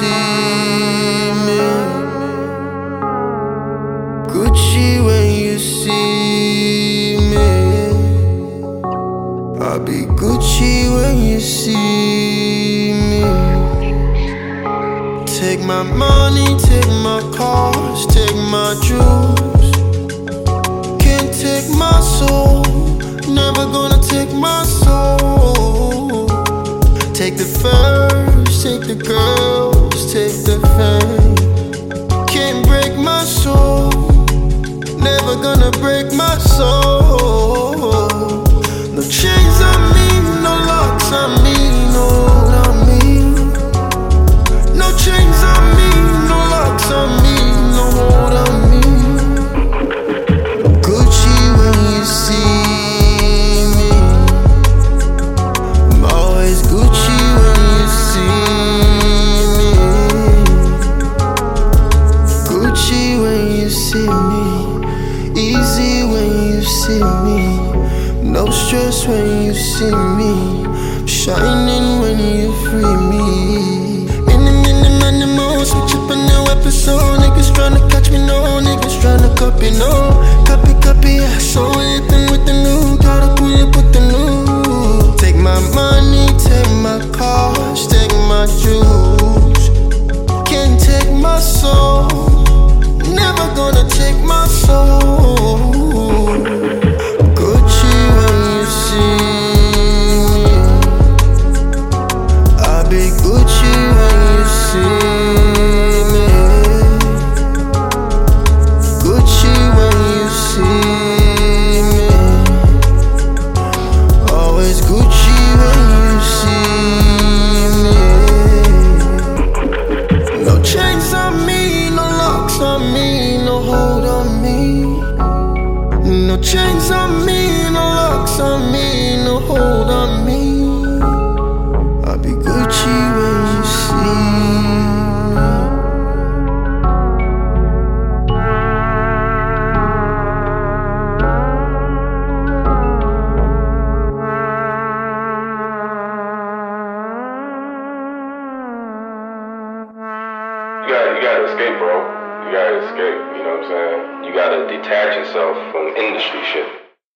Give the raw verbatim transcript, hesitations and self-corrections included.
see me. Gucci when you see me. I'll be Gucci when you see me. Take my money, take my cars, take my jewels. Can't take my soul, never gonna take my soul. Take the first, take the girls, take the fame. Can't break my soul, never gonna break my soul. No chains on me, no locks on me, no hold on me. No chains on me, no locks on me, no hold on me. Gucci when you see me. I'm always Gucci when you see me. Gucci when you see me. Easy when you see me. No stress when you see me. Shining when you free me. In the minute, man, the most. Switch up a new episode. Niggas tryna catch me, no. Niggas tryna copy, no. Copy, copy, I saw anything with the new. Gotta pull up with the new. Take my money, take my cars, take my jewels. Can't take my soul, never gonna take my soul. Gucci when you see me. I'll be Gucci when you see me. Gucci when you see me. Always Gucci when you see me. No chains on me, no locks on me, no hold on me. No chains on me, no locks on me, no hold on me. I'll be Gucci when you see me. You gotta, you gotta escape, bro. You gotta escape, you know what I'm saying? You gotta detach yourself from industry shit.